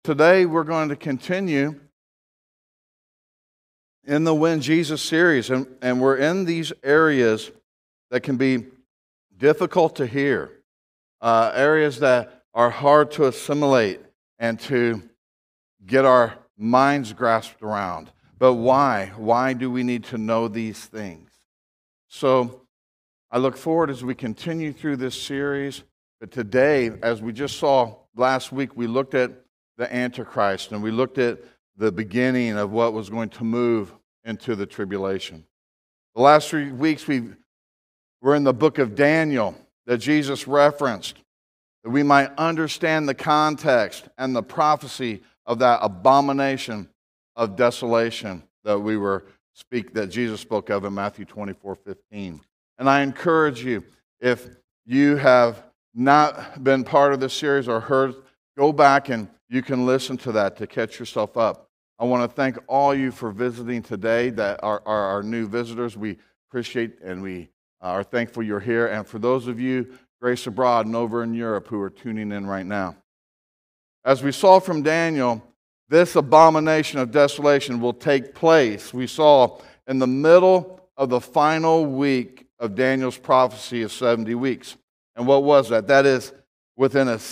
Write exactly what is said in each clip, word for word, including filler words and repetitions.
Today we're going to continue in the When Jesus series, and, and we're in these areas that can be difficult to hear, uh, areas that are hard to assimilate and to get our minds grasped around. But why? Why do we need to know these things? So I look forward as we continue through this series. But today, as we just saw last week, we looked at the Antichrist, and we looked at the beginning of what was going to move into the tribulation. The last three weeks we were in the book of Daniel that Jesus referenced, that we might understand the context and the prophecy of that abomination of desolation that we were speak that Jesus spoke of in Matthew twenty-four fifteen. And I encourage you, if you have not been part of this series or heard, go back and you can listen to that to catch yourself up. I want to thank all you for visiting today that are, are our new visitors. We appreciate and we are thankful you're here. And for those of you, Grace Abroad and over in Europe, who are tuning in right now. As we saw from Daniel, this abomination of desolation will take place, we saw, in the middle of the final week of Daniel's prophecy of seventy weeks. And what was that? That is within a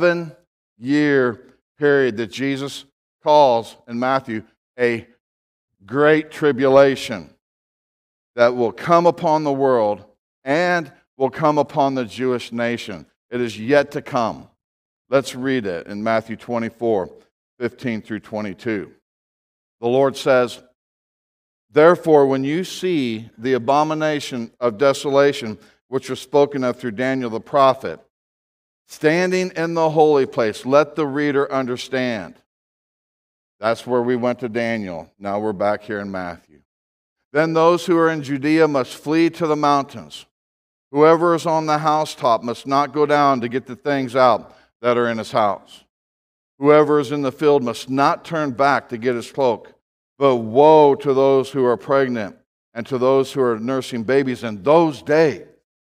seven-year period that Jesus calls in Matthew a great tribulation that will come upon the world and will come upon the Jewish nation. It is yet to come. Let's read it in Matthew twenty-four, fifteen through twenty-two. The Lord says, "Therefore, when you see the abomination of desolation, which was spoken of through Daniel the prophet, standing in the holy place, let the reader understand." That's where we went to Daniel. Now we're back here in Matthew. "Then those who are in Judea must flee to the mountains. Whoever is on the housetop must not go down to get the things out that are in his house. Whoever is in the field must not turn back to get his cloak. But woe to those who are pregnant and to those who are nursing babies in those days.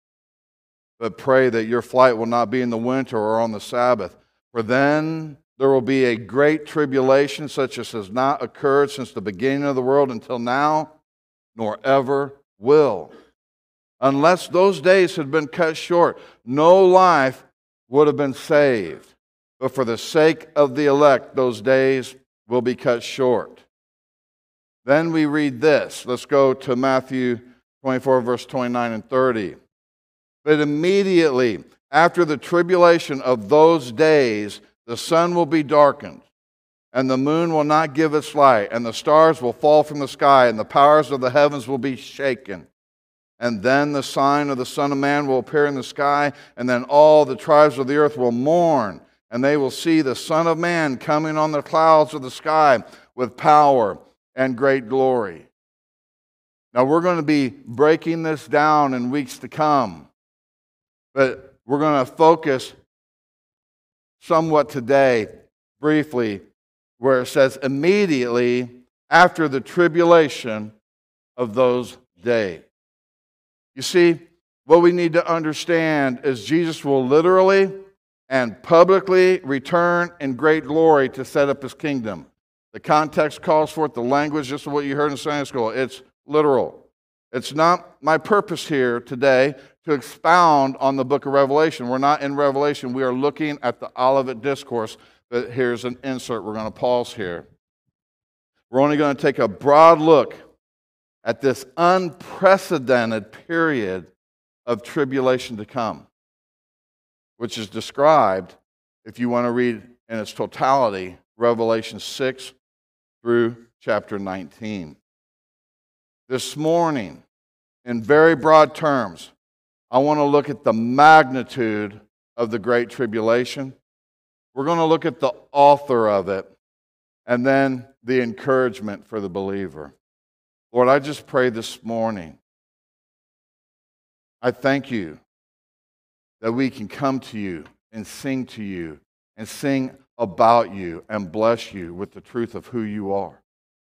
But pray that your flight will not be in the winter or on the Sabbath, for then there will be a great tribulation such as has not occurred since the beginning of the world until now, nor ever will. Unless those days had been cut short, no life would have been saved. But for the sake of the elect, those days will be cut short." Then we read this. Let's go to Matthew twenty-four, verse twenty-nine and thirty. "But immediately after the tribulation of those days, the sun will be darkened, and the moon will not give its light, and the stars will fall from the sky, and the powers of the heavens will be shaken. And then the sign of the Son of Man will appear in the sky, and then all the tribes of the earth will mourn, and they will see the Son of Man coming on the clouds of the sky with power and great glory." Now we're going to be breaking this down in weeks to come, but we're going to focus somewhat today, briefly, where it says immediately after the tribulation of those days. You see, what we need to understand is Jesus will literally and publicly return in great glory to set up his kingdom. The context calls for it, the language, just what you heard in Sunday school. It's literal. It's not my purpose here today to expound on the book of Revelation. We're not in Revelation. We are looking at the Olivet Discourse. But here's an insert. We're going to pause here. We're only going to take a broad look at this unprecedented period of tribulation to come, which is described, if you want to read in its totality, Revelation six through chapter nineteen. This morning, in very broad terms, I want to look at the magnitude of the Great Tribulation. We're going to look at the author of it, and then the encouragement for the believer. Lord, I just pray this morning, I thank you that we can come to you and sing to you and sing about you and bless you with the truth of who you are.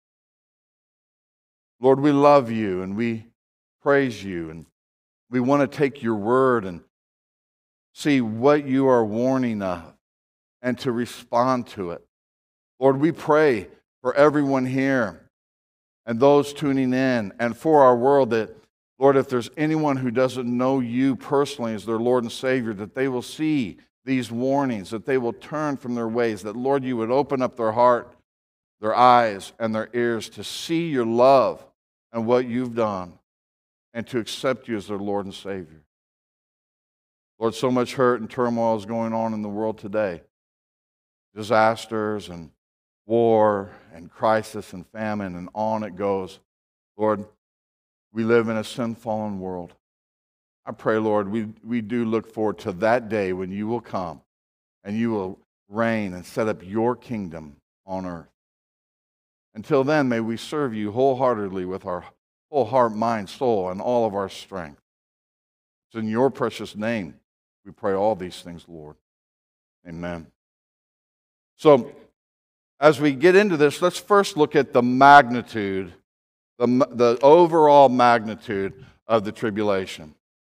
Lord, we love you and we praise you, and we want to take your word and see what you are warning of and to respond to it. Lord, we pray for everyone here and those tuning in and for our world that, Lord, if there's anyone who doesn't know you personally as their Lord and Savior, that they will see these warnings, that they will turn from their ways, that, Lord, you would open up their heart, their eyes, and their ears to see your love and what you've done and to accept you as their Lord and Savior. Lord, so much hurt and turmoil is going on in the world today. Disasters and war and crisis and famine, and on it goes. Lord, we live in a sin-fallen world. I pray, Lord, we, we do look forward to that day when you will come and you will reign and set up your kingdom on earth. Until then, may we serve you wholeheartedly with our whole heart, mind, soul, and all of our strength. It's in your precious name we pray all these things, Lord. Amen. So, as we get into this, let's first look at the magnitude, the, the overall magnitude of the tribulation.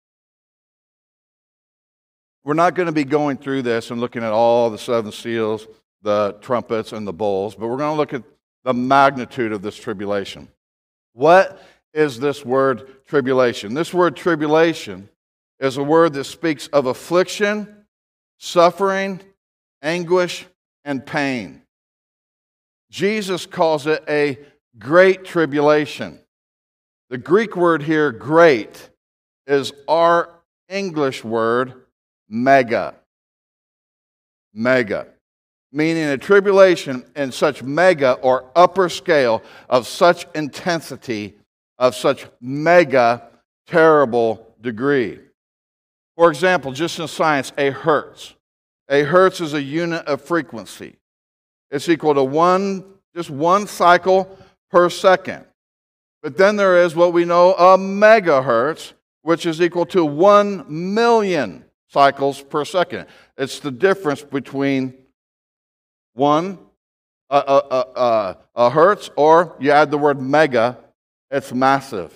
We're not going to be going through this and looking at all the seven seals, the trumpets, and the bowls, but we're going to look at the magnitude of this tribulation. What is this word tribulation? This word tribulation is a word that speaks of affliction, suffering, anguish, and pain. Jesus calls it a great tribulation. The Greek word here, great, is our English word, mega. Mega. Meaning a tribulation in such mega or upper scale of such intensity, of such mega, terrible degree. For example, just in science, a hertz. A hertz is a unit of frequency. It's equal to one, just one cycle per second. But then there is what we know a megahertz, which is equal to one million cycles per second. It's the difference between one, a, a, a, a hertz, or you add the word mega, it's massive.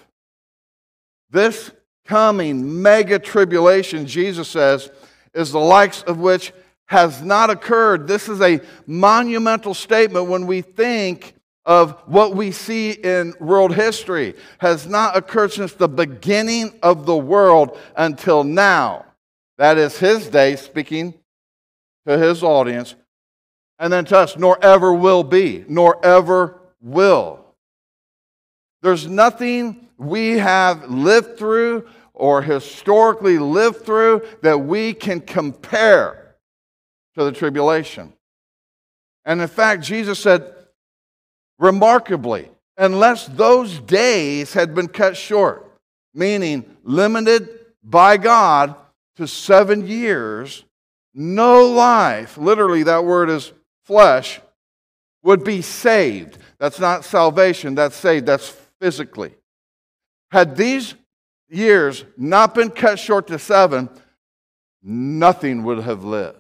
This coming mega tribulation, Jesus says, is the likes of which has not occurred. This is a monumental statement when we think of what we see in world history. Has not occurred since the beginning of the world until now. That is his day, speaking to his audience, and then to us, nor ever will be, nor ever will. There's nothing we have lived through or historically lived through that we can compare to the tribulation. And in fact, Jesus said, remarkably, unless those days had been cut short, meaning limited by God to seven years, no life, literally that word is flesh, would be saved. That's not salvation, that's saved, that's physically. Had these years not been cut short to seven, nothing would have lived.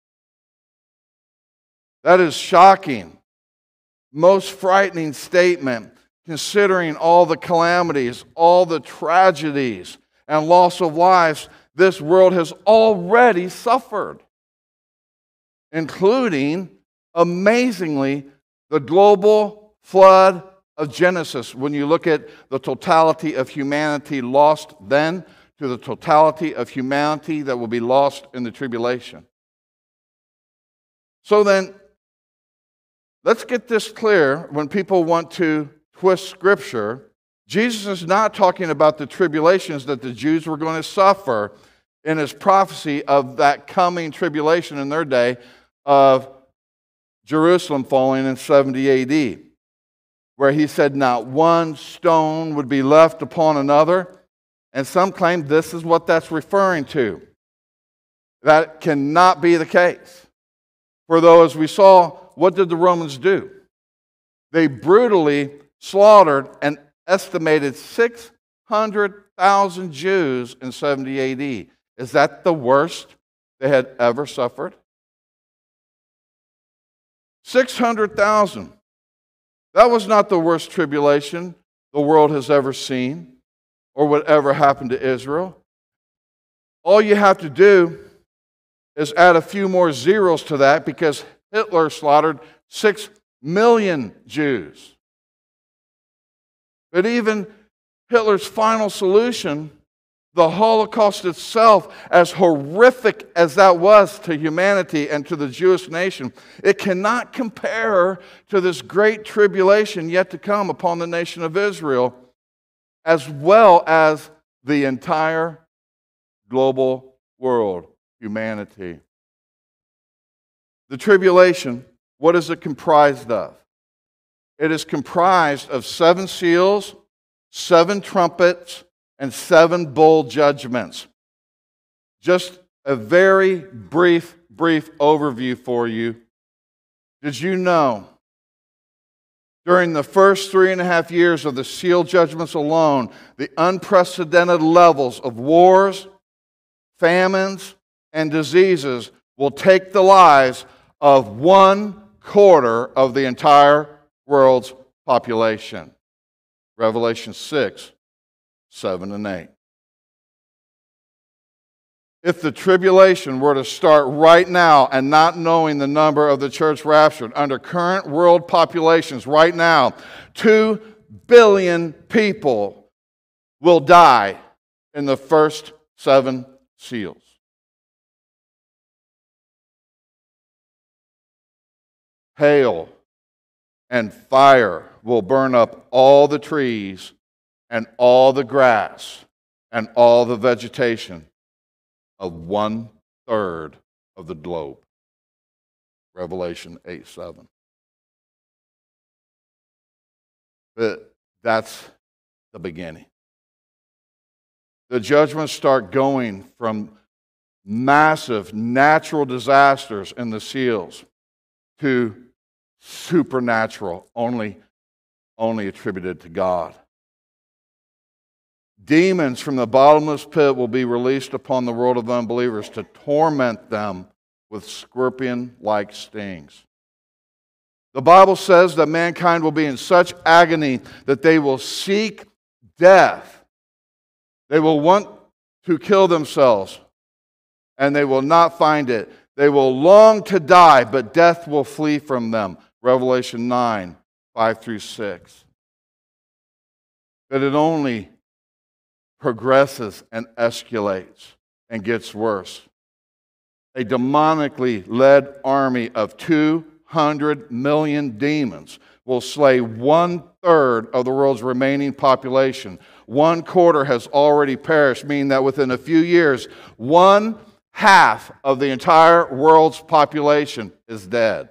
That is shocking. Most frightening statement, considering all the calamities, all the tragedies, and loss of lives this world has already suffered, including, amazingly, the global flood of Genesis. When you look at the totality of humanity lost then to the totality of humanity that will be lost in the tribulation. So then, let's get this clear when people want to twist Scripture. Jesus is not talking about the tribulations that the Jews were going to suffer in his prophecy of that coming tribulation in their day of Jerusalem falling in seventy A D, where he said not one stone would be left upon another. And some claim this is what that's referring to. That cannot be the case. For though, as we saw, what did the Romans do? They brutally slaughtered an estimated six hundred thousand Jews in seventy A D. Is that the worst they had ever suffered? six hundred thousand. That was not the worst tribulation the world has ever seen or would ever happen to Israel. All you have to do is add a few more zeros to that, because Hitler slaughtered six million Jews. But even Hitler's final solution, the Holocaust itself, as horrific as that was to humanity and to the Jewish nation, it cannot compare to this great tribulation yet to come upon the nation of Israel, as well as the entire global world, humanity. The tribulation, what is it comprised of? It is comprised of seven seals, seven trumpets, and seven bowl judgments. Just a very brief, brief overview for you. Did you know during the first three and a half years of the seal judgments alone, the unprecedented levels of wars, famines, and diseases will take the lives of one quarter of the entire world's population? Revelation six, seven and eight. If the tribulation were to start right now and not knowing the number of the church raptured, under current world populations right now, two billion people will die in the first seven seals. Hail and fire will burn up all the trees and all the grass and all the vegetation of one third of the globe. Revelation eight seven. But that's the beginning. The judgments start going from massive natural disasters in the seals to supernatural, only, only attributed to God. Demons from the bottomless pit will be released upon the world of unbelievers to torment them with scorpion-like stings. The Bible says that mankind will be in such agony that they will seek death. They will want to kill themselves, and they will not find it. They will long to die, but death will flee from them. Revelation nine, five through six. But it only progresses and escalates and gets worse. A demonically led army of two hundred million demons will slay one third of the world's remaining population. One quarter has already perished, meaning that within a few years, one half of the entire world's population is dead.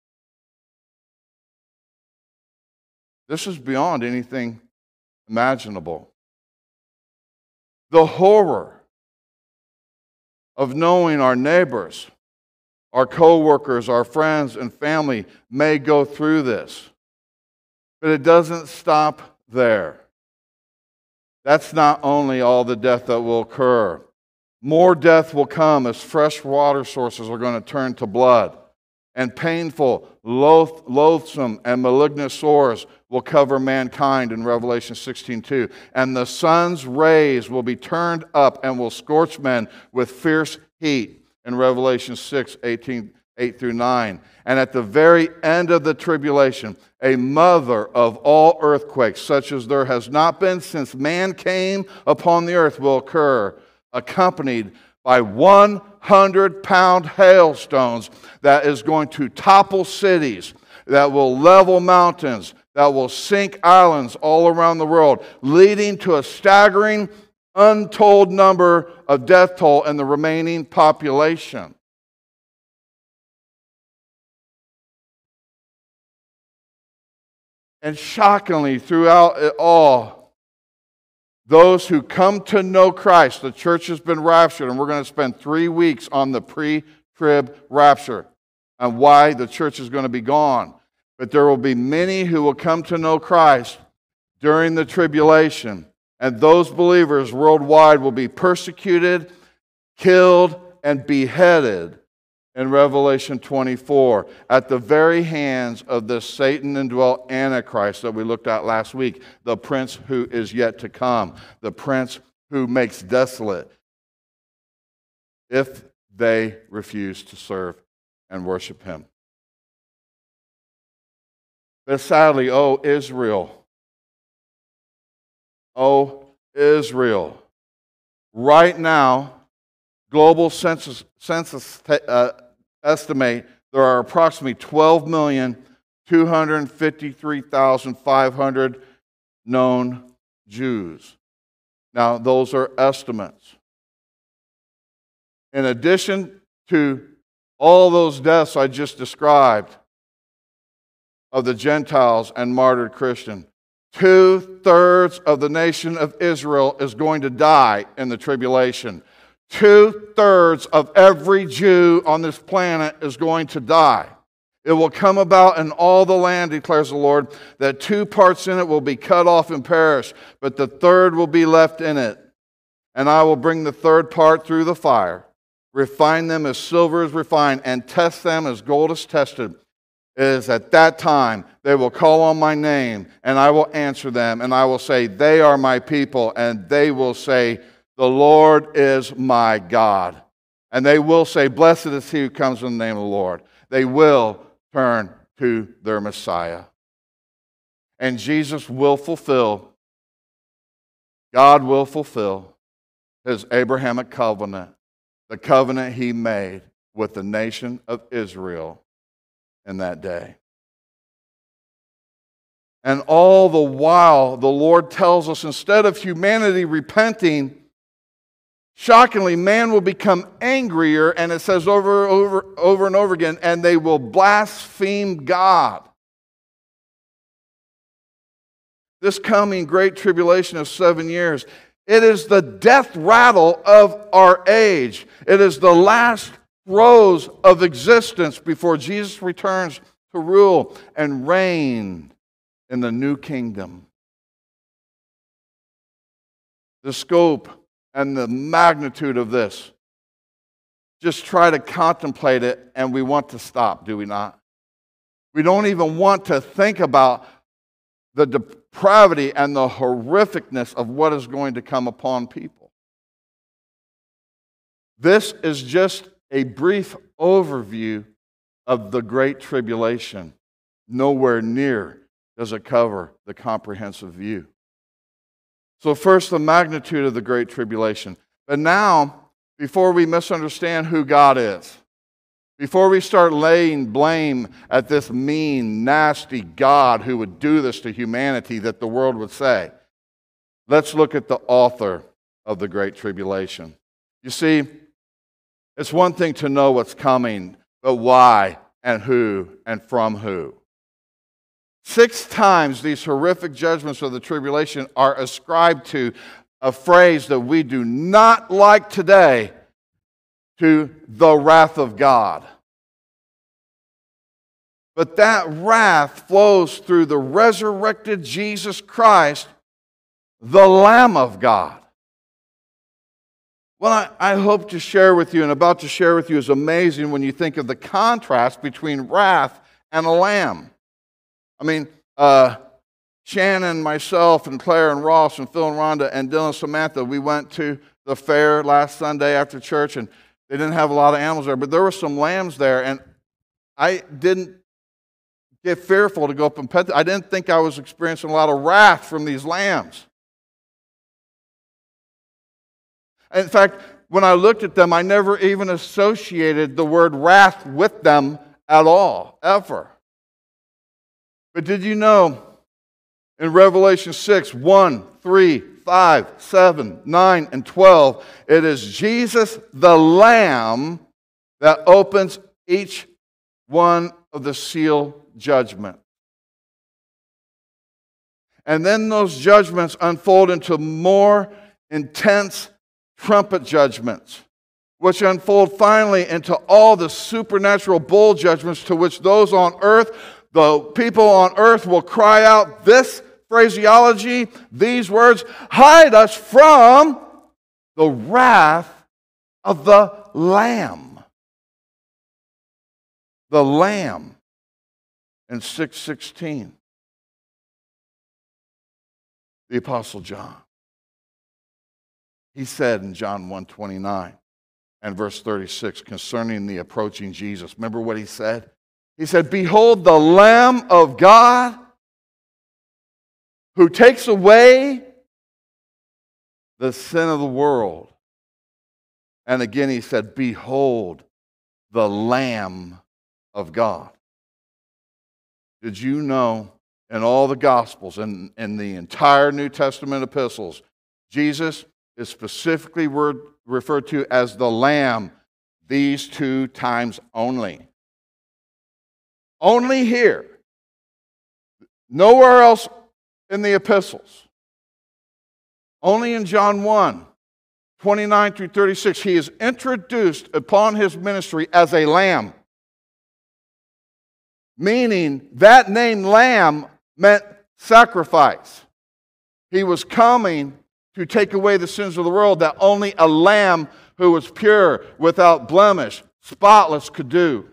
This is beyond anything imaginable. The horror of knowing our neighbors, our co-workers, our friends and family may go through this. But it doesn't stop there. That's not only all the death that will occur. More death will come as fresh water sources are going to turn to blood. And painful, loath, loathsome, and malignant sores will cover mankind in Revelation sixteen two. And the sun's rays will be turned up and will scorch men with fierce heat in Revelation six, eighteen, eight through nine. And at the very end of the tribulation, a mother of all earthquakes, such as there has not been since man came upon the earth, will occur, accompanied by one hundred pound hailstones that is going to topple cities, that will level mountains, that will sink islands all around the world, leading to a staggering, untold number of death toll in the remaining population. And shockingly, throughout it all, those who come to know Christ, the church has been raptured, and we're going to spend three weeks on the pre-trib rapture and why the church is going to be gone. But there will be many who will come to know Christ during the tribulation, and those believers worldwide will be persecuted, killed, and beheaded in Revelation twenty-four at the very hands of the Satan-indwelt Antichrist that we looked at last week, the prince who is yet to come, the prince who makes desolate if they refuse to serve and worship him. But sadly, oh Israel, oh Israel, right now, global census, census uh, estimate there are approximately twelve million two hundred fifty-three thousand five hundred known Jews. Now, those are estimates. In addition to all those deaths I just described of the Gentiles and martyred Christian, two-thirds of the nation of Israel is going to die in the tribulation. Two-thirds of every Jew on this planet is going to die. It will come about in all the land, declares the Lord, that two parts in it will be cut off and perish, but the third will be left in it. And I will bring the third part through the fire, refine them as silver is refined, and test them as gold is tested. It is at that time they will call on my name, and I will answer them, and I will say, they are my people, and they will say, the Lord is my God. And they will say, blessed is he who comes in the name of the Lord. They will turn to their Messiah. And Jesus will fulfill, God will fulfill his Abrahamic covenant, the covenant he made with the nation of Israel in that day. And all the while, the Lord tells us, instead of humanity repenting, shockingly, man will become angrier, and it says over, over, over and over again, and they will blaspheme God. This coming great tribulation of seven years, it is the death rattle of our age. It is the last throes of existence before Jesus returns to rule and reign in the new kingdom. The scope and the magnitude of this, just try to contemplate it, and we want to stop, do we not? We don't even want to think about the depravity and the horrificness of what is going to come upon people. This is just a brief overview of the Great Tribulation. Nowhere near does it cover the comprehensive view. So first, the magnitude of the Great Tribulation. But now, before we misunderstand who God is, before we start laying blame at this mean, nasty God who would do this to humanity that the world would say, let's look at the author of the Great Tribulation. You see, it's one thing to know what's coming, but why and who and from who. Six times these horrific judgments of the tribulation are ascribed to a phrase that we do not like today, to the wrath of God. But that wrath flows through the resurrected Jesus Christ, the Lamb of God. What I, I hope to share with you and about to share with you is amazing when you think of the contrast between wrath and a lamb. I mean, uh, Shannon, myself, and Claire, and Ross, and Phil, and Rhonda, and Dylan, and Samantha, we went to the fair last Sunday after church, and they didn't have a lot of animals there, but there were some lambs there, and I didn't get fearful to go up and pet them. I didn't think I was experiencing a lot of wrath from these lambs. In fact, when I looked at them, I never even associated the word wrath with them at all, ever. But did you know in Revelation six, one, three, five, seven, nine, and twelve, it is Jesus the Lamb that opens each one of the seal judgments. And then those judgments unfold into more intense trumpet judgments, which unfold finally into all the supernatural bowl judgments to which those on earth, the people on earth will cry out this phraseology, these words, hide us from the wrath of the Lamb. The Lamb in six sixteen. The Apostle John. He said in John one twenty-nine and verse thirty-six concerning the approaching Jesus. Remember what he said? He said, "Behold the Lamb of God who takes away the sin of the world." And again he said, "Behold the Lamb of God." Did you know in all the Gospels and in, in the entire New Testament epistles, Jesus is specifically word, referred to as the Lamb these two times only? Only here. Nowhere else in the epistles. Only in John one, twenty-nine through thirty-six, he is introduced upon his ministry as a lamb. Meaning that name lamb meant sacrifice. He was coming to take away the sins of the world that only a lamb who was pure, without blemish, spotless could do.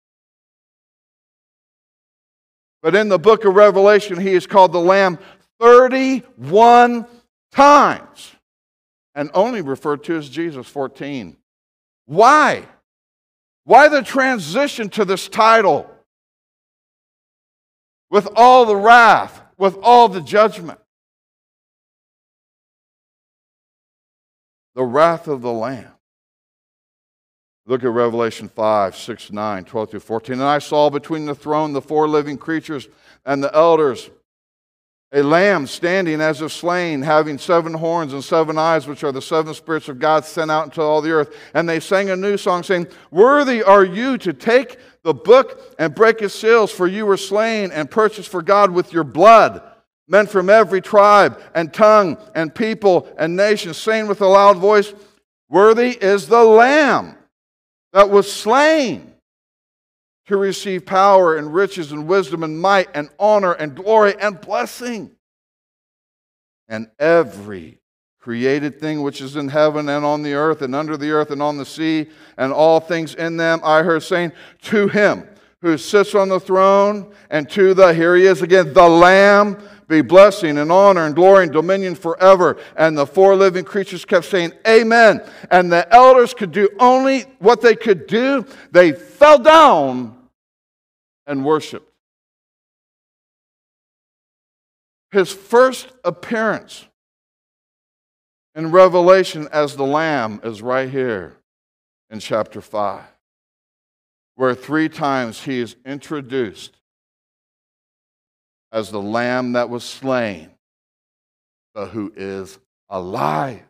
But in the book of Revelation, he is called the Lamb thirty-one times and only referred to as Jesus fourteen. Why? Why the transition to this title? With all the wrath, with all the judgment. The wrath of the Lamb. Look at Revelation five, six, nine, twelve through fourteen. "And I saw between the throne the four living creatures and the elders a lamb standing as if slain, having seven horns and seven eyes, which are the seven spirits of God sent out into all the earth. And they sang a new song, saying, Worthy are you to take the book and break its seals, for you were slain and purchased for God with your blood men from every tribe and tongue and people and nation, saying with a loud voice, Worthy is the Lamb that was slain to receive power and riches and wisdom and might and honor and glory and blessing. And every created thing which is in heaven and on the earth and under the earth and on the sea and all things in them, I heard saying, to him who sits on the throne and to the, here he is again, the Lamb, be blessing and honor and glory and dominion forever. And the four living creatures kept saying, Amen. And the elders could do only what they could do. They fell down and worshiped. His first appearance in Revelation as the Lamb is right here in chapter five, where three times he is introduced as the Lamb that was slain, but who is alive.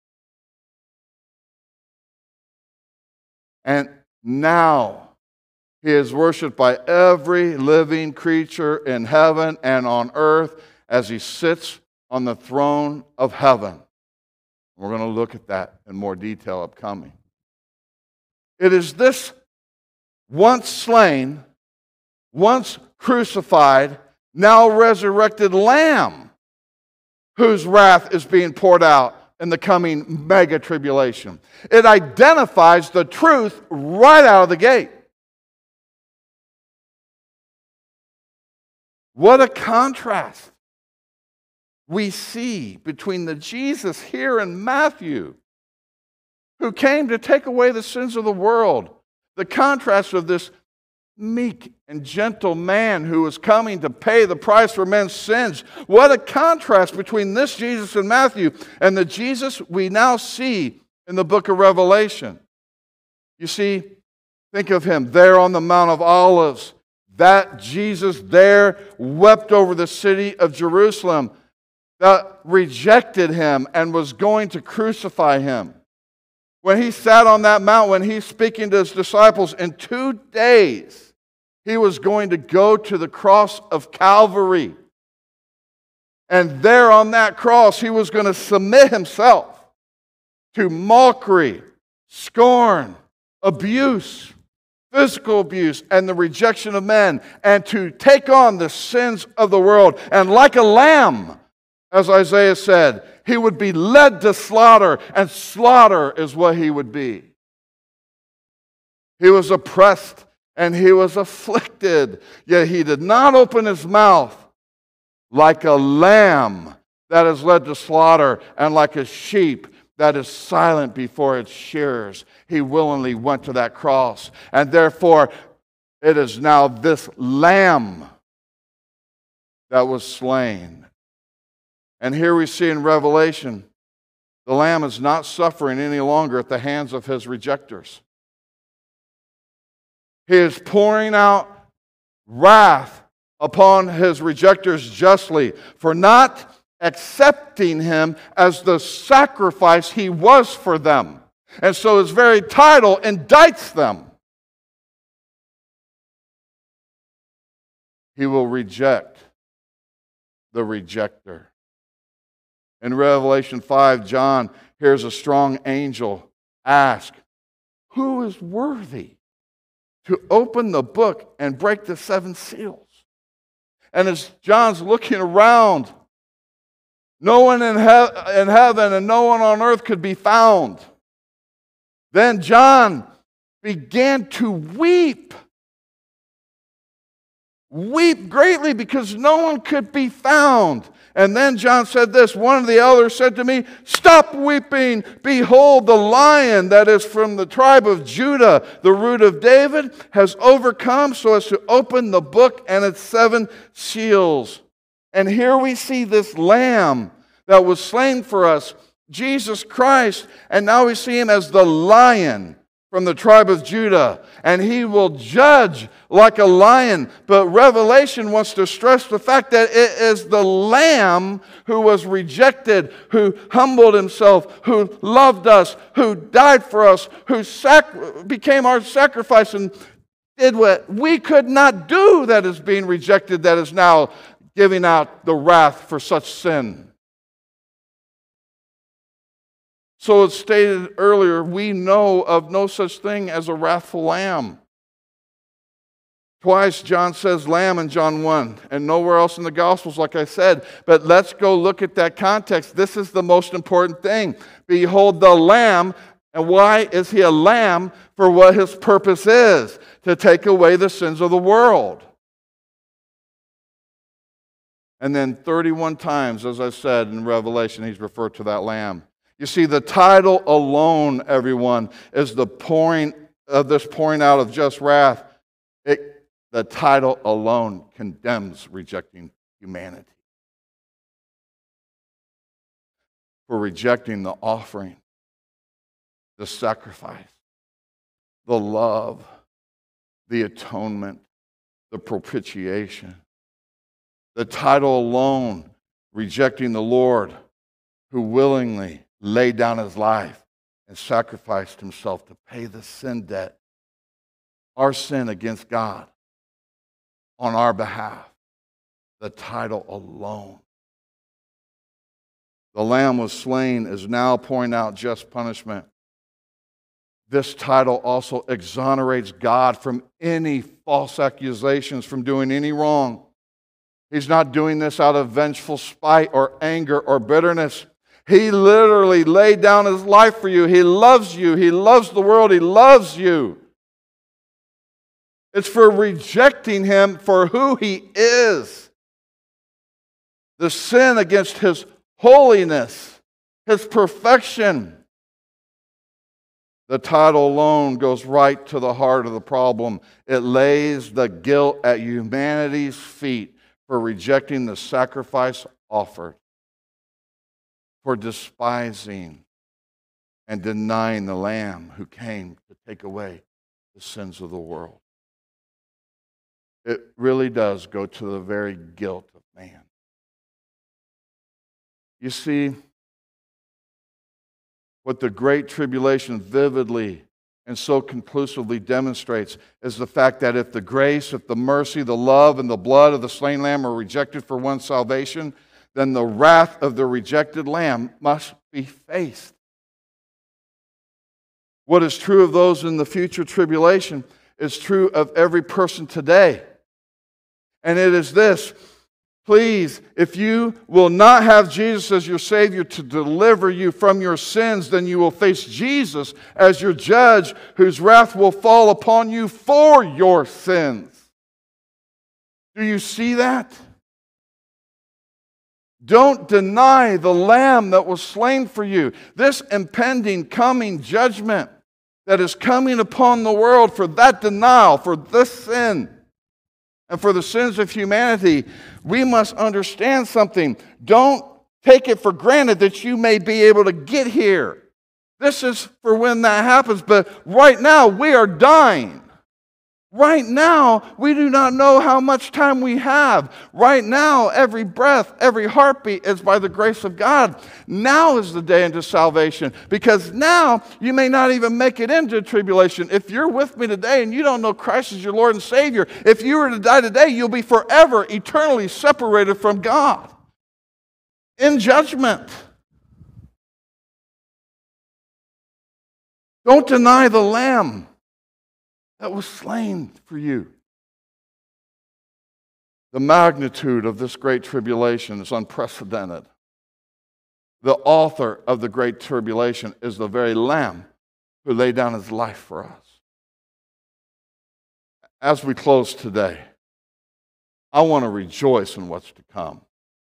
And now he is worshipped by every living creature in heaven and on earth as he sits on the throne of heaven. We're going to look at that in more detail upcoming. It is this once slain, once crucified, now resurrected Lamb whose wrath is being poured out in the coming mega tribulation. It identifies the truth right out of the gate. What a contrast we see between the Jesus here in Matthew, who came to take away the sins of the world, the contrast of this meek and gentle man who was coming to pay the price for men's sins. What a contrast between this Jesus in Matthew and the Jesus we now see in the book of Revelation. You see, think of him there on the Mount of Olives. That Jesus there wept over the city of Jerusalem that rejected him and was going to crucify him. When he sat on that mount, when he's speaking to his disciples, in two days, he was going to go to the cross of Calvary. And there on that cross, he was going to submit himself to mockery, scorn, abuse, physical abuse, and the rejection of men, and to take on the sins of the world. And like a lamb, as Isaiah said, he would be led to slaughter, and slaughter is what he would be. He was oppressed and he was afflicted, yet he did not open his mouth. Like a lamb that is led to slaughter, and like a sheep that is silent before its shearers, he willingly went to that cross. And therefore, It is now this Lamb that was slain. And here we see in Revelation, the Lamb is not suffering any longer at the hands of his rejectors. He is pouring out wrath upon his rejectors justly for not accepting him as the sacrifice he was for them. And so his very title indicts them. He will reject the rejecter. In Revelation five, John hears a strong angel ask, "Who is worthy to open the book and break the seven seals?" And as John's looking around, no one in, he- in heaven and no one on earth could be found. Then John began to weep. Weep greatly because no one could be found. And then John said this, one of the elders said to me, "Stop weeping. Behold, the Lion that is from the tribe of Judah, the root of David, has overcome so as to open the book and its seven seals." And here we see this Lamb that was slain for us, Jesus Christ, and now we see him as the Lion from the tribe of Judah, and he will judge like a lion. But Revelation wants to stress the fact that it is the Lamb who was rejected, who humbled himself, who loved us, who died for us, who sac- became our sacrifice and did what we could not do, that is being rejected, that is now giving out the wrath for such sin. So it's stated earlier, we know of no such thing as a wrathful lamb. Twice John says lamb in John one, and nowhere else in the Gospels, like I said. But let's go look at that context. This is the most important thing. Behold the Lamb. And why is he a lamb? For what his purpose is, to take away the sins of the world. And then thirty-one times, as I said in Revelation, he's referred to that lamb. You see, the title alone, everyone, is the pouring of this pouring out of just wrath. It, the title alone condemns rejecting humanity. For rejecting the offering, the sacrifice, the love, the atonement, the propitiation. The title alone, rejecting the Lord, who willingly laid down his life and sacrificed himself to pay the sin debt, our sin against God, on our behalf. The title alone. The Lamb was slain is now pouring out just punishment. This title also exonerates God from any false accusations, from doing any wrong. He's not doing this out of vengeful spite or anger or bitterness. He literally laid down his life for you. He loves you. He loves the world. He loves you. It's for rejecting him for who he is. The sin against his holiness, his perfection. The title alone goes right to the heart of the problem. It lays the guilt at humanity's feet for rejecting the sacrifice offered, for despising and denying the Lamb who came to take away the sins of the world. It really does go to the very guilt of man. You see, what the Great Tribulation vividly and so conclusively demonstrates is the fact that if the grace, if the mercy, the love, and the blood of the slain Lamb are rejected for one's salvation, then the wrath of the rejected Lamb must be faced. What is true of those in the future tribulation is true of every person today. And it is this: please, if you will not have Jesus as your Savior to deliver you from your sins, then you will face Jesus as your judge, whose wrath will fall upon you for your sins. Do you see that? Don't deny the Lamb that was slain for you. This impending coming judgment that is coming upon the world for that denial, for this sin, and for the sins of humanity, we must understand something. Don't take it for granted that you may be able to get here. This is for when that happens, but right now we are dying. Right now, we do not know how much time we have. Right now, every breath, every heartbeat is by the grace of God. Now is the day into salvation, because now you may not even make it into tribulation. If you're with me today and you don't know Christ as your Lord and Savior, if you were to die today, you'll be forever, eternally separated from God in judgment. Don't deny the Lamb that was slain for you. The magnitude of this great tribulation is unprecedented. The author of the great tribulation is the very Lamb who laid down his life for us. As we close today, I want to rejoice in what's to come.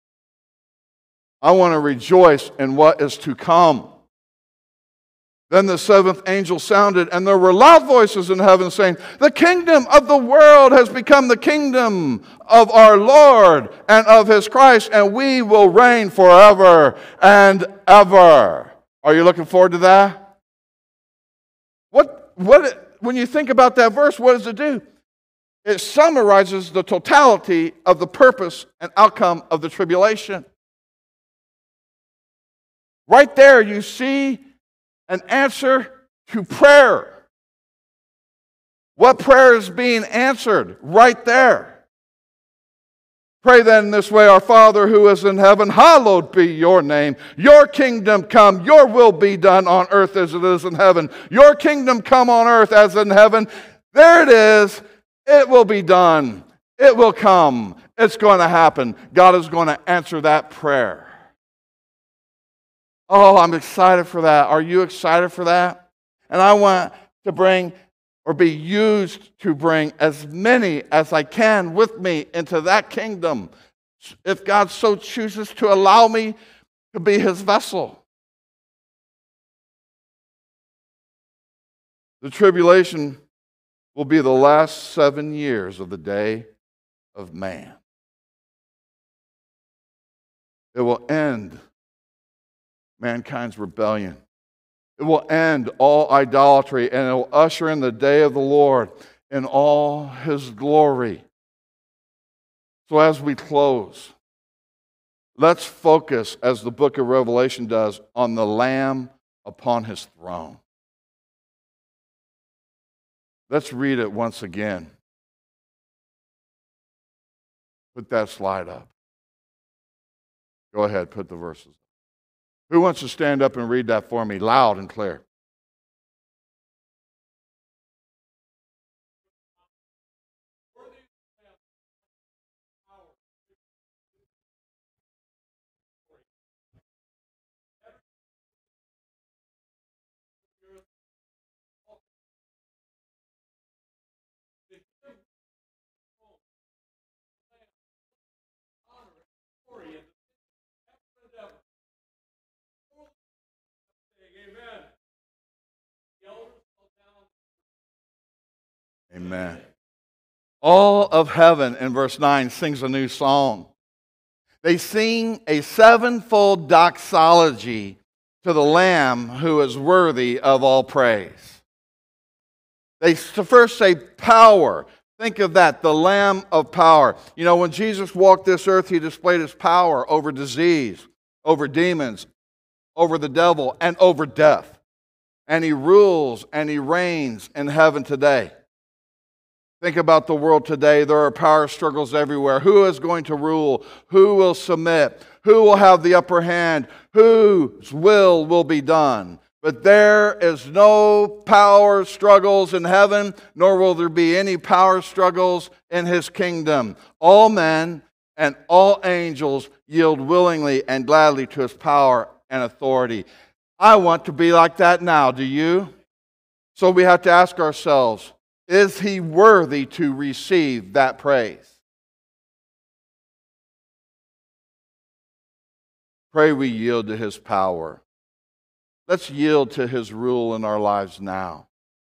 I want to rejoice in what is to come. Then the seventh angel sounded, and there were loud voices in heaven saying, "The kingdom of the world has become the kingdom of our Lord and of his Christ, and we will reign forever and ever." Are you looking forward to that? What, what, when you think about that verse, what does it do? It summarizes the totality of the purpose and outcome of the tribulation. Right there, you see an answer to prayer. What prayer is being answered? Right there. Pray then this way: Our Father who is in heaven, hallowed be your name. Your kingdom come, your will be done on earth as it is in heaven. Your kingdom come on earth as in heaven. There it is. It will be done. It will come. It's going to happen. God is going to answer that prayer. Oh, I'm excited for that. Are you excited for that? And I want to bring, or be used to bring, as many as I can with me into that kingdom, if God so chooses to allow me to be his vessel. The tribulation will be the last seven years of the day of man. It will end mankind's rebellion. It will end all idolatry, and it will usher in the day of the Lord in all his glory. So as we close, let's focus, as the book of Revelation does, on the Lamb upon his throne. Let's read it once again. Put that slide up. Go ahead, put the verses. Who wants to stand up and read that for me, loud and clear? Amen. All of heaven, in verse nine, sings a new song. They sing a sevenfold doxology to the Lamb who is worthy of all praise. They first say power. Think of that, the Lamb of power. You know, when Jesus walked this earth, he displayed his power over disease, over demons, over the devil, and over death. And he rules and he reigns in heaven today. Think about the world today. There are power struggles everywhere. Who is going to rule? Who will submit? Who will have the upper hand? Whose will will be done? But there is no power struggles in heaven, nor will there be any power struggles in his kingdom. All men and all angels yield willingly and gladly to his power and authority. I want to be like that now. Do you? So we have to ask ourselves, is he worthy to receive that praise? Pray we yield to his power. Let's yield to his rule in our lives now.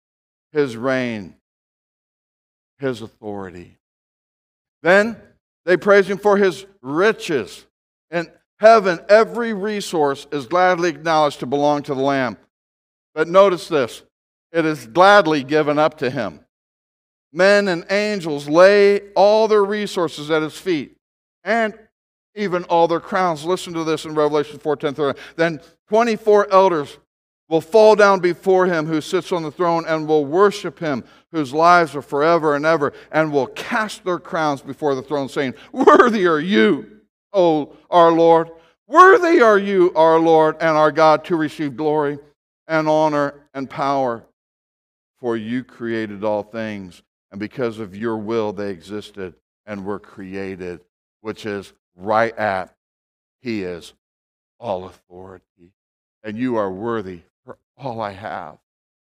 His reign, His authority. Then they praise Him for His riches. In heaven, every resource is gladly acknowledged to belong to the Lamb. But notice this, it is gladly given up to Him. Men and angels lay all their resources at His feet, and even all their crowns. Listen to this in Revelation four ten thirty. Then twenty-four elders will fall down before Him who sits on the throne and will worship Him whose lives are forever and ever, and will cast their crowns before the throne, saying, Worthy are you, O our Lord. Worthy are you, our Lord and our God, to receive glory and honor and power. For you created all things, and because of your will they existed and were created, which is right at He is all authority. And you are worthy for all I have.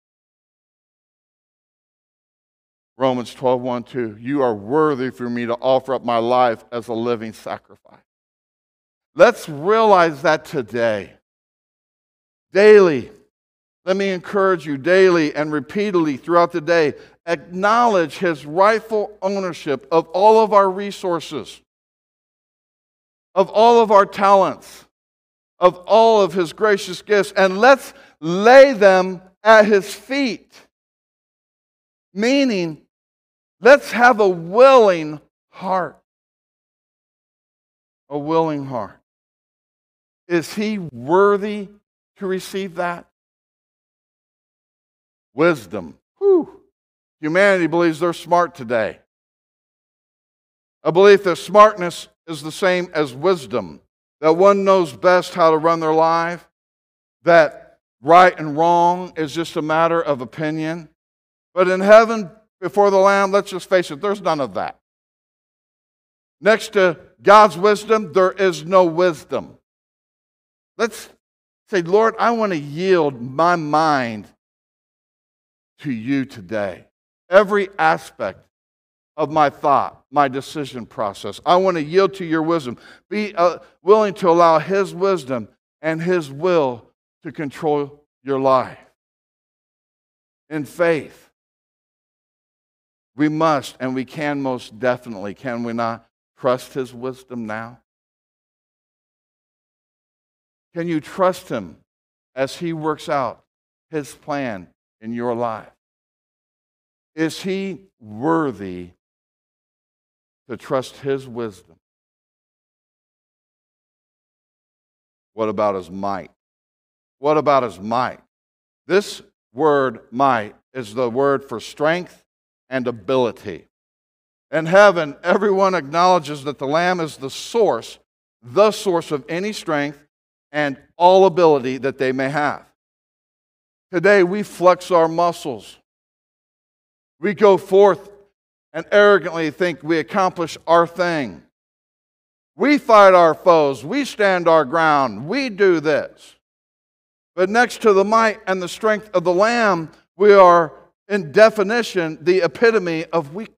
Romans twelve one two. You are worthy for me to offer up my life as a living sacrifice. Let's realize that today. Daily. Let me encourage you daily and repeatedly throughout the day. Acknowledge His rightful ownership of all of our resources, of all of our talents, of all of His gracious gifts, and let's lay them at His feet. Meaning, let's have a willing heart. A willing heart. Is He worthy to receive that? Wisdom. Whew. Humanity believes they're smart today. A belief that smartness is the same as wisdom, that one knows best how to run their life, that right and wrong is just a matter of opinion. But in heaven, before the Lamb, let's just face it, there's none of that. Next to God's wisdom, there is no wisdom. Let's say, Lord, I want to yield my mind to you today. Every aspect of my thought, my decision process, I want to yield to your wisdom. Be uh, willing to allow His wisdom and His will to control your life. In faith, we must and we can most definitely, can we not, trust His wisdom now? Can you trust Him as He works out His plan in your life? Is He worthy to trust His wisdom? What about His might? What about His might? This word, might, is the word for strength and ability. In heaven, everyone acknowledges that the Lamb is the source, the source of any strength and all ability that they may have. Today, we flex our muscles. We go forth and arrogantly think we accomplish our thing. We fight our foes. We stand our ground. We do this. But next to the might and the strength of the Lamb, we are, in definition, the epitome of weakness.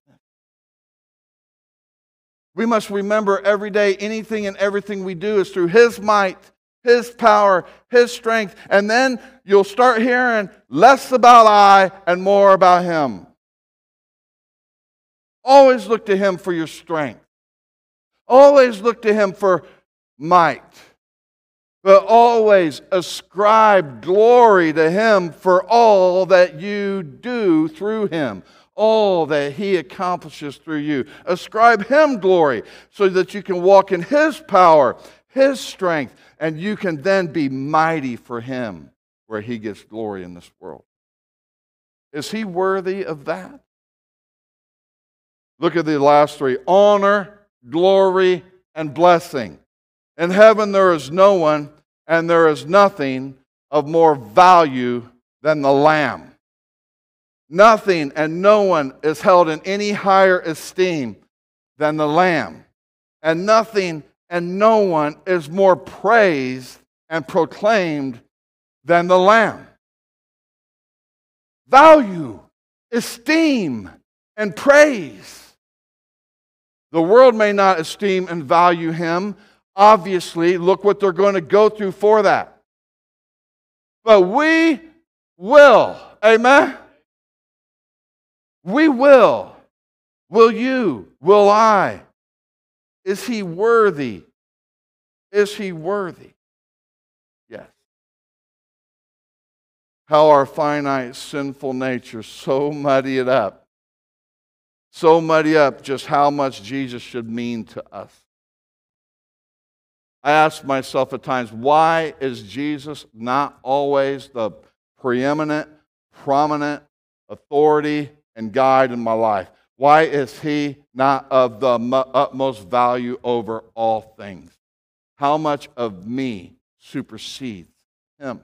We must remember every day anything and everything we do is through His might, His power, His strength. And then you'll start hearing less about I and more about Him. Always look to Him for your strength. Always look to Him for might. But always ascribe glory to Him for all that you do through Him. All that He accomplishes through you. Ascribe Him glory so that you can walk in His power, His strength, and you can then be mighty for Him where He gets glory in this world. Is He worthy of that? Look at the last three. Honor, glory, and blessing. In heaven there is no one and there is nothing of more value than the Lamb. Nothing and no one is held in any higher esteem than the Lamb. And nothing and no one is more praised and proclaimed than the Lamb. Value, esteem, and praise. The world may not esteem and value Him. Obviously, look what they're going to go through for that. But we will. Amen? We will. Will you? Will I? Is he worthy? Is he worthy? Yes. How our finite sinful nature so muddy it up. So muddy up just how much Jesus should mean to us. I ask myself at times, why is Jesus not always the preeminent, prominent authority and guide in my life? Why is he not of the utmost value over all things? How much of me supersedes him?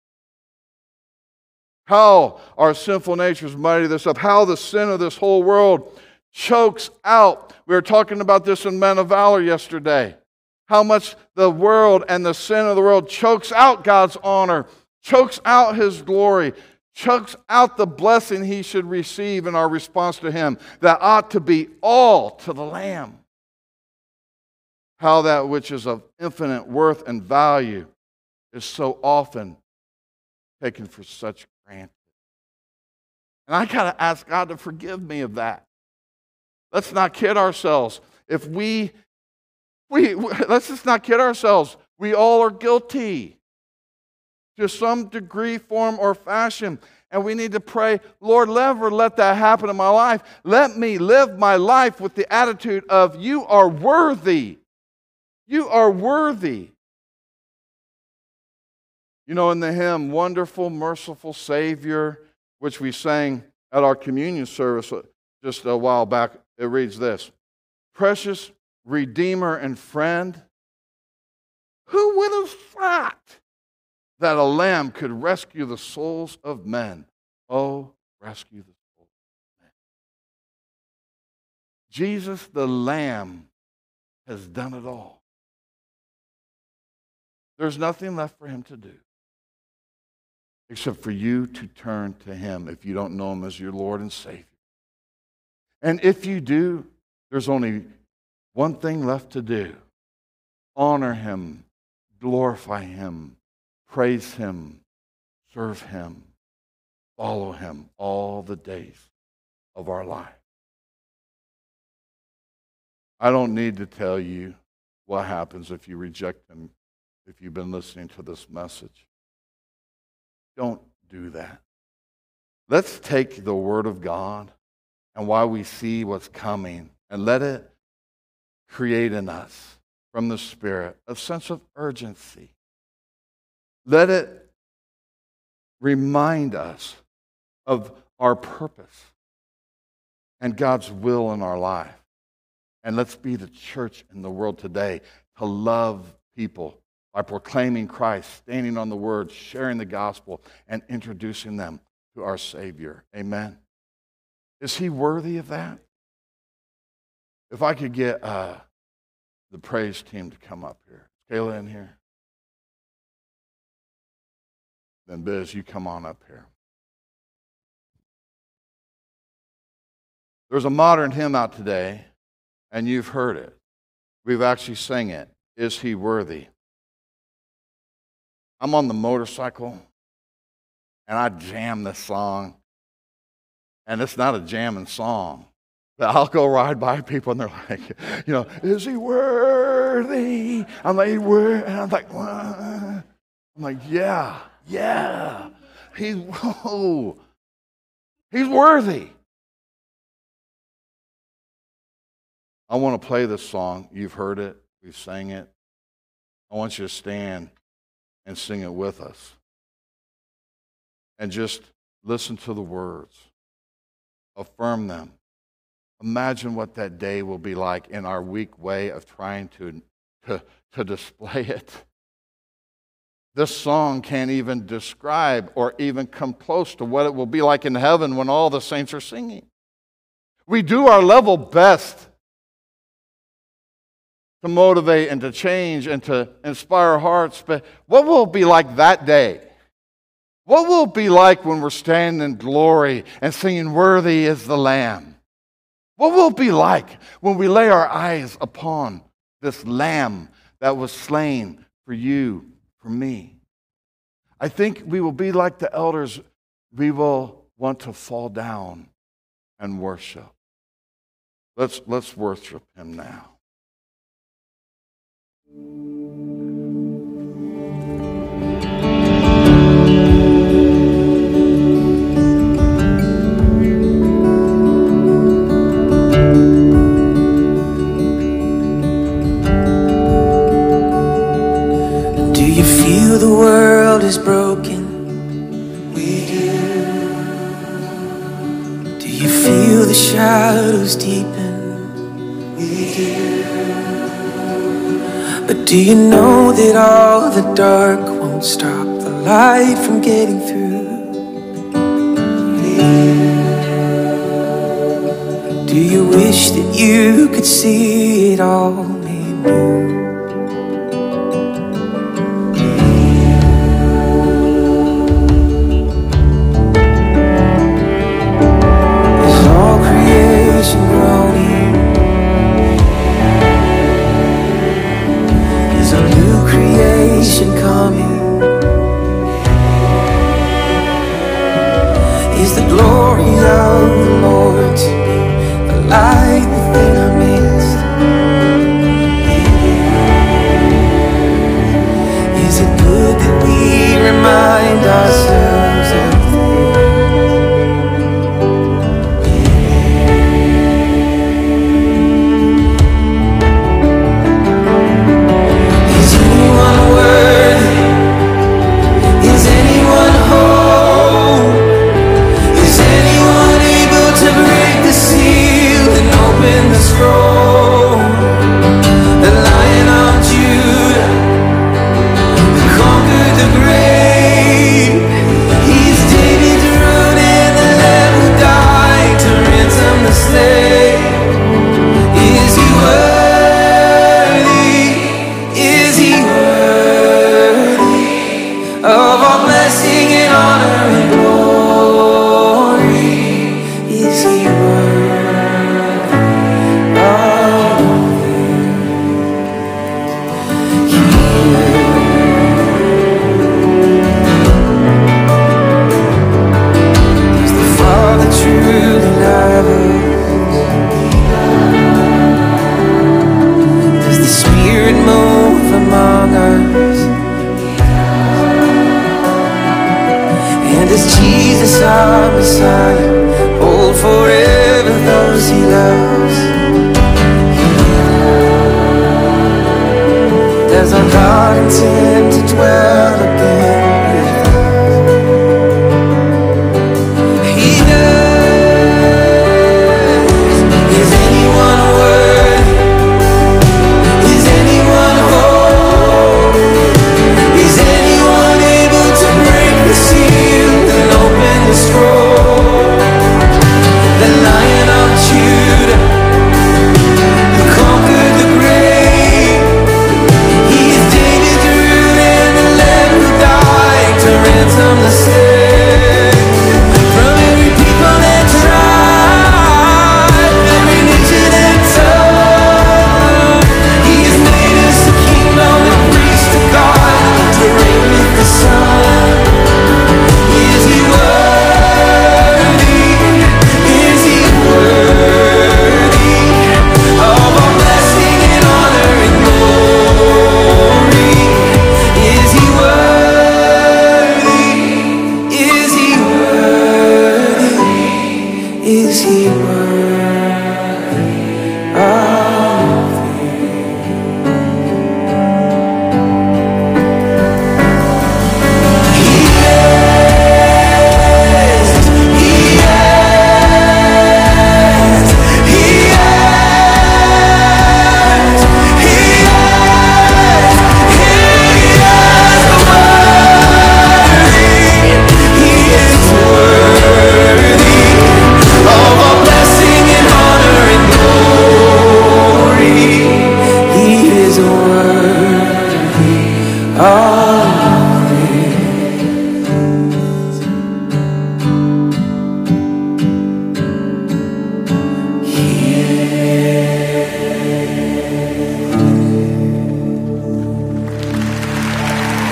How our sinful natures muddy this up. How the sin of this whole world chokes out. We were talking about this in Men of Valor yesterday. How much the world and the sin of the world chokes out God's honor, chokes out his glory, chokes out the blessing he should receive in our response to him that ought to be all to the Lamb. How that which is of infinite worth and value is so often taken for such granted. And I got to ask God to forgive me of that. Let's not kid ourselves. If we, we, let's just not kid ourselves. We all are guilty to some degree, form, or fashion. And we need to pray, Lord, never let that happen in my life. Let me live my life with the attitude of, you are worthy. You are worthy. You know, in the hymn, Wonderful, Merciful Savior, which we sang at our communion service just a while back, it reads this: Precious Redeemer and Friend, who would have thought that a lamb could rescue the souls of men? Oh, rescue the souls of men. Jesus, the Lamb, has done it all. There's nothing left for him to do except for you to turn to him if you don't know him as your Lord and Savior. And if you do, there's only one thing left to do: honor him, glorify him, praise him, serve him, follow him all the days of our life. I don't need to tell you what happens if you reject him, if you've been listening to this message. Don't do that. Let's take the Word of God and while we see what's coming, and let it create in us from the Spirit a sense of urgency. Let it remind us of our purpose and God's will in our life. And let's be the church in the world today to love people by proclaiming Christ, standing on the Word, sharing the gospel, and introducing them to our Savior. Amen. Is he worthy of that? If I could get uh, the praise team to come up here. Is Kayla in here? Then Biz, you come on up here. There's a modern hymn out today, and you've heard it. We've actually sang it. Is he worthy? I'm on the motorcycle, and I jam this song. And it's not a jamming song. But I'll go ride by people, and they're like, you know, is he worthy? I'm like, where? And I'm like, what? I'm like, yeah, yeah. He's, whoa. He's worthy. I want to play this song. You've heard it. We've sang it. I want you to stand and sing it with us. And just listen to the words. Affirm them. Imagine what that day will be like in our weak way of trying to, to, to display it. This song can't even describe or even come close to what it will be like in heaven when all the saints are singing. We do our level best to motivate and to change and to inspire hearts, but what will it be like that day? What will it be like when we're standing in glory and singing, worthy is the Lamb? What will it be like when we lay our eyes upon this Lamb that was slain for you, for me? I think we will be like the elders. We will want to fall down and worship. Let's, let's worship him now. Do you feel the world is broken? We do. Do you feel the shadows deepen? We do. But do you know that all the dark won't stop the light from getting through? Do you wish that you could see it all made new? Coming is the glory of the Lord to be the light within our midst. Is it good that we remind ourselves of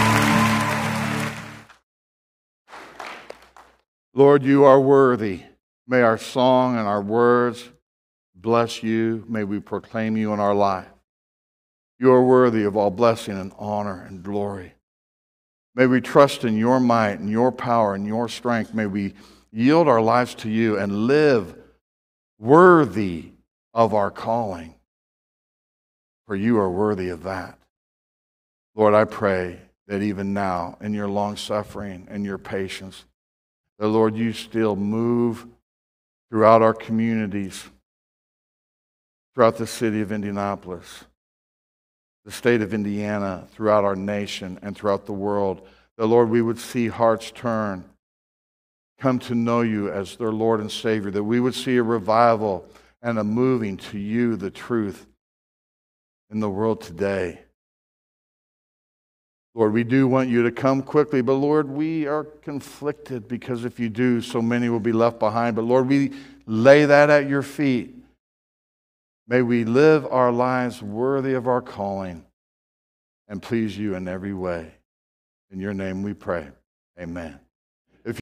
Lord, you are worthy. May our song and our words bless you. May we proclaim you in our life. You are worthy of all blessing and honor and glory. May we trust in your might and your power and your strength. May we yield our lives to you and live worthy of our calling, for you are worthy of that. Lord, I pray that even now, in your long-suffering and your patience, that, Lord, you still move throughout our communities, throughout the city of Indianapolis, the state of Indiana, throughout our nation, and throughout the world. That, Lord, we would see hearts turn, come to know you as their Lord and Savior, that we would see a revival and a moving to you, the truth, in the world today. Lord, we do want you to come quickly, but Lord, we are conflicted because if you do, so many will be left behind. But Lord, we lay that at your feet. May we live our lives worthy of our calling and please you in every way. In your name we pray. Amen.